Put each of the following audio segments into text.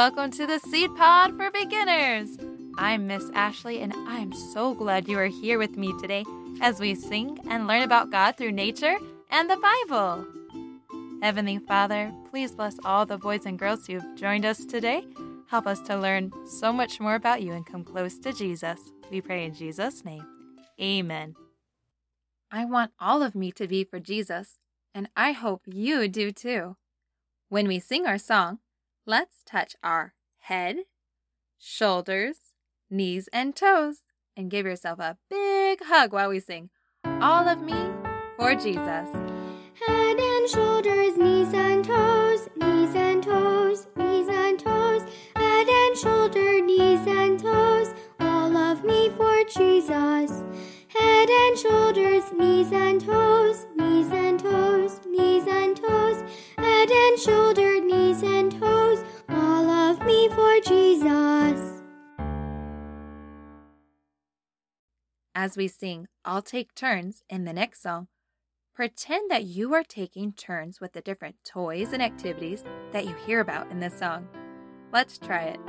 welcome to the Seed Pod for Beginners. I'm Miss Ashley, and I'm so glad you are here with me today as we sing and learn about God through nature and the Bible. Heavenly Father, please bless all the boys and girls who've joined us today. Help us to learn so much more about you and come close to Jesus. We pray in Jesus' name. Amen. I want all of me to be for Jesus, and I hope you do too. When we sing our song, let's touch our head, shoulders, knees, and toes, and give yourself a big hug while we sing, All of Me for Jesus. Head and shoulders, knees and toes, knees and toes, knees and toes, head and shoulder, knees and toes, all of me for Jesus. Head and shoulders, knees and toes, knees and toes, knees and toes, head and shoulder, knees and toes, all of me for Jesus. As we sing, I'll take turns in the next song. Pretend that you are taking turns with the different toys and activities that you hear about in this song. Let's try it.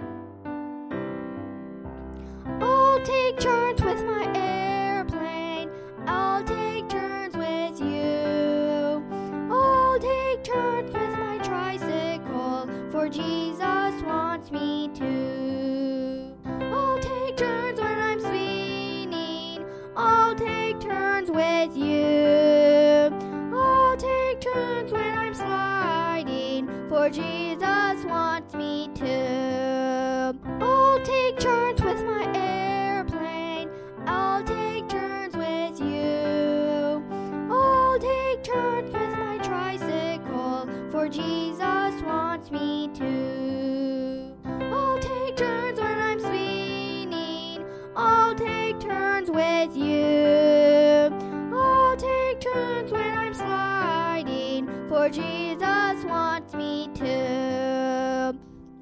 I'll take turns with my airplane. I'll take turns with you. I'll take turns with my tricycle, for Jesus wants me to. I'll take turns when I'm swinging. I'll take turns with you. I'll take turns when I'm sliding, for Jesus wants me to. I'll take turns with my airplane. I'll take turns with you. I'll take turns with my tricycle, for Jesus wants me to. I'll take turns when I'm swinging. I'll take turns with you. I'll take turns when I'm sliding, for Jesus wants me to.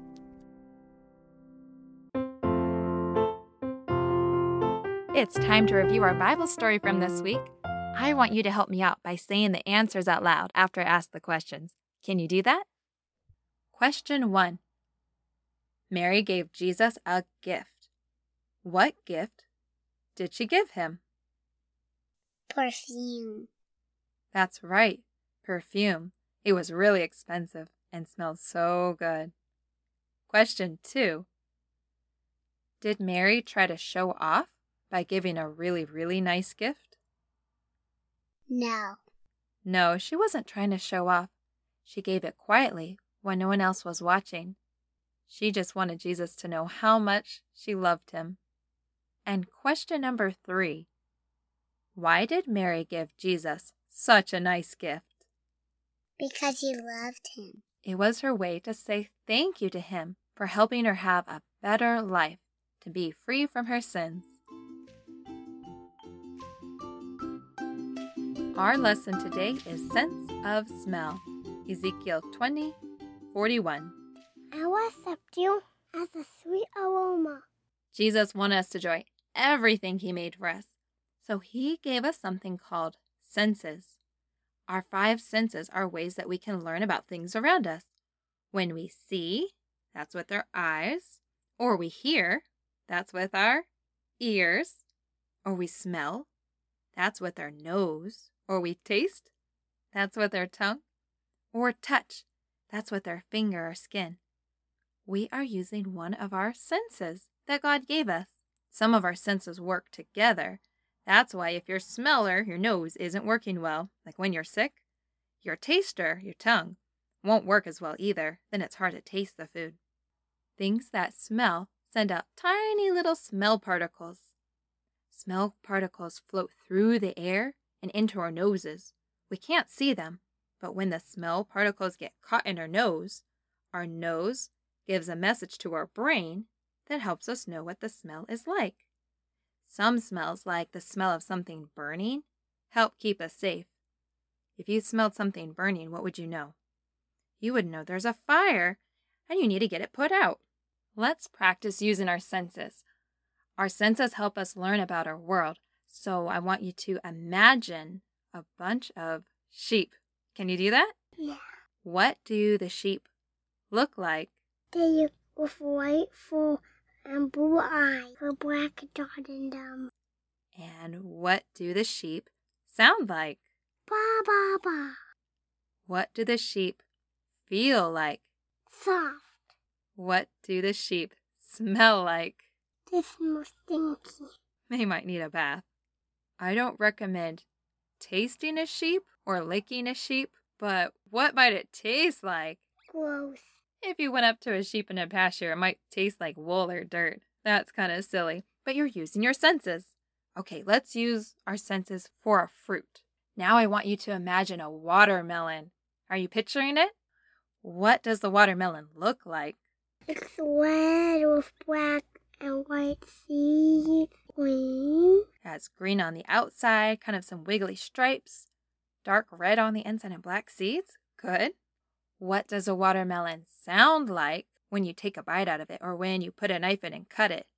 It's time to review our Bible story from this week. I want you to help me out by saying the answers out loud after I ask the questions. Can you do that? Question 1. Mary gave Jesus a gift. What gift did she give him? Perfume. That's right, perfume. It was really expensive and smelled so good. Question 2. Did Mary try to show off by giving a really nice gift? No. No, she wasn't trying to show off. She gave it quietly when no one else was watching. She just wanted Jesus to know how much she loved him. And question number 3. Why did Mary give Jesus such a nice gift? Because he loved him. It was her way to say thank you to him for helping her have a better life, to be free from her sins. Our lesson today is Sense of Smell, Ezekiel 20:41. I will accept you as a sweet aroma. Jesus wanted us to enjoy everything he made for us, so he gave us something called senses. Our 5 senses are ways that we can learn about things around us. When we see, that's with our eyes, or we hear, that's with our ears, or we smell, that's with our nose, or we taste, that's with our tongue, or touch, that's with our finger or skin. We are using one of our senses that God gave us. Some of our senses work together. That's why if your smeller, your nose, isn't working well, like when you're sick, your taster, your tongue, won't work as well either. Then it's hard to taste the food. Things that smell send out tiny little smell particles. Smell particles float through the air and into our noses. We can't see them, but when the smell particles get caught in our nose gives a message to our brain that helps us know what the smell is like. Some smells, like the smell of something burning, help keep us safe. If you smelled something burning, what would you know? You would know there's a fire and you need to get it put out. Let's practice using our senses. Our senses help us learn about our world, so I want you to imagine a bunch of sheep. Can you do that? Yeah. What do the sheep look like? They with white fur and blue eyes with a black dot in them. And what do the sheep sound like? Ba ba ba. What do the sheep feel like? Soft. What do the sheep smell like? They smell stinky. They might need a bath. I don't recommend tasting a sheep or licking a sheep, but what might it taste like? Gross. If you went up to a sheep in a pasture, it might taste like wool or dirt. That's kind of silly, but you're using your senses. Okay, let's use our senses for a fruit. Now I want you to imagine a watermelon. Are you picturing it? What does the watermelon look like? It's red with black and white seeds. Green. It has green on the outside, kind of some wiggly stripes. Dark red on the inside and black seeds. Good. What does a watermelon sound like when you take a bite out of it or when you put a knife in and cut it?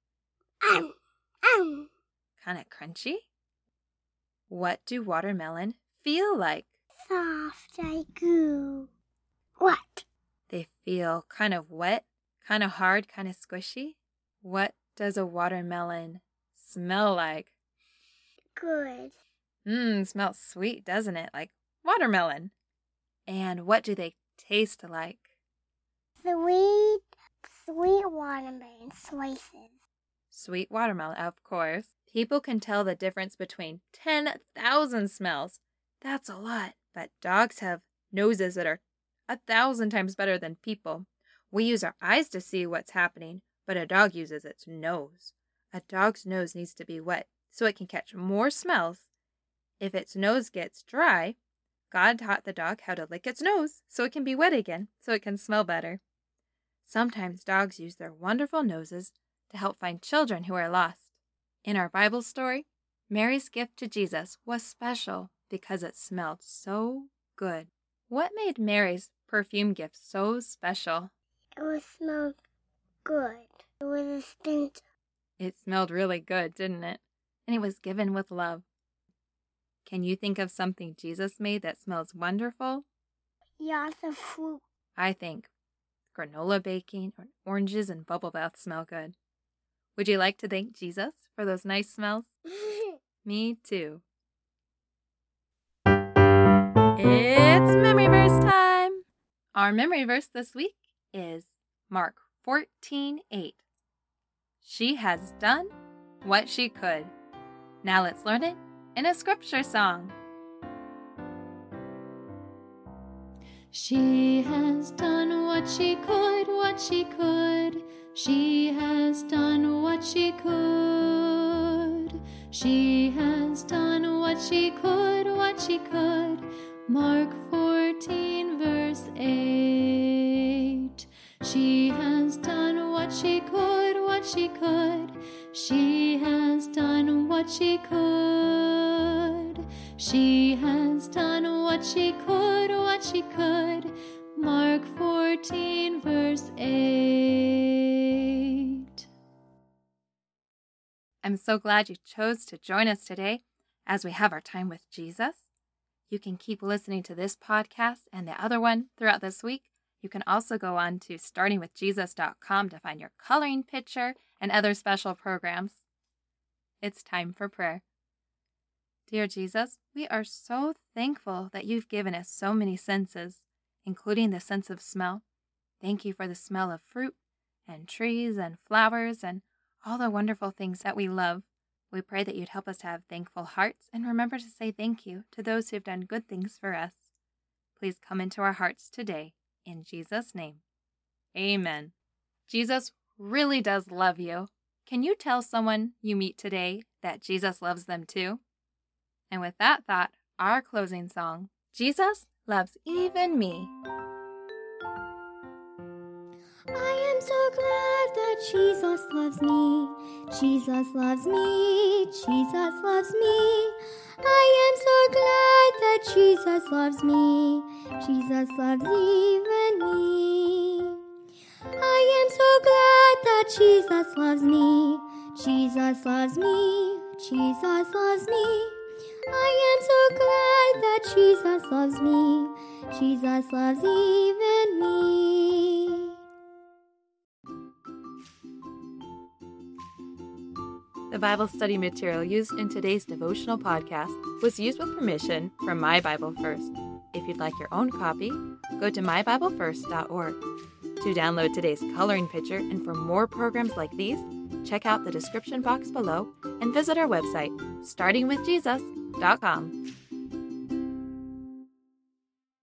Kind of crunchy. What do watermelon feel like? Soft like goo. What? They feel kind of wet, kind of hard, kind of squishy. What does a watermelon smell like? Good. Smells sweet, doesn't it? Like watermelon. And what do they taste like? Sweet watermelon slices. Sweet watermelon, of course. People can tell the difference between 10,000 smells. That's a lot. But dogs have noses that are 1,000 times better than people. We use our eyes to see what's happening, but a dog uses its nose. A dog's nose needs to be wet so it can catch more smells. If its nose gets dry, God taught the dog how to lick its nose so it can be wet again, so it can smell better. Sometimes dogs use their wonderful noses to help find children who are lost. In our Bible story, Mary's gift to Jesus was special because it smelled so good. What made Mary's perfume gift so special? It smelled good. It was a stench. It smelled really good, didn't it? And it was given with love. Can you think of something Jesus made that smells wonderful? Yeah, the fruit. I think granola baking or oranges and bubble bath smell good. Would you like to thank Jesus for those nice smells? Me too. It's memory verse time. Our memory verse this week is Mark 14:8. She has done what she could. Now let's learn it in a scripture song. She has done what she could, what she could. She has done what she could. She has done what she could, what she could. Mark 14, verse 8. She has done what she could, what she could. She has done what she could. She has done what she could, what she could. Mark 14, verse 8. I'm so glad you chose to join us today as we have our time with Jesus. You can keep listening to this podcast and the other one throughout this week. You can also go on to startingwithjesus.com to find your coloring picture and other special programs. It's time for prayer. Dear Jesus, we are so thankful that you've given us so many senses, including the sense of smell. Thank you for the smell of fruit and trees and flowers and all the wonderful things that we love. We pray that you'd help us to have thankful hearts and remember to say thank you to those who have done good things for us. Please come into our hearts today. In Jesus' name, amen. Jesus really does love you. Can you tell someone you meet today that Jesus loves them too? And with that thought, our closing song, Jesus Loves Even Me. I am so glad that Jesus loves me. Jesus loves me. Jesus loves me. I am so glad that Jesus loves me. Jesus loves even me. I am so glad that Jesus loves me. Jesus loves me. Jesus loves me. I am so glad that Jesus loves me. Jesus loves even me. The Bible study material used in today's devotional podcast was used with permission from My Bible First. If you'd like your own copy, go to mybiblefirst.org. To download today's coloring picture and for more programs like these, check out the description box below and visit our website, startingwithjesus.com.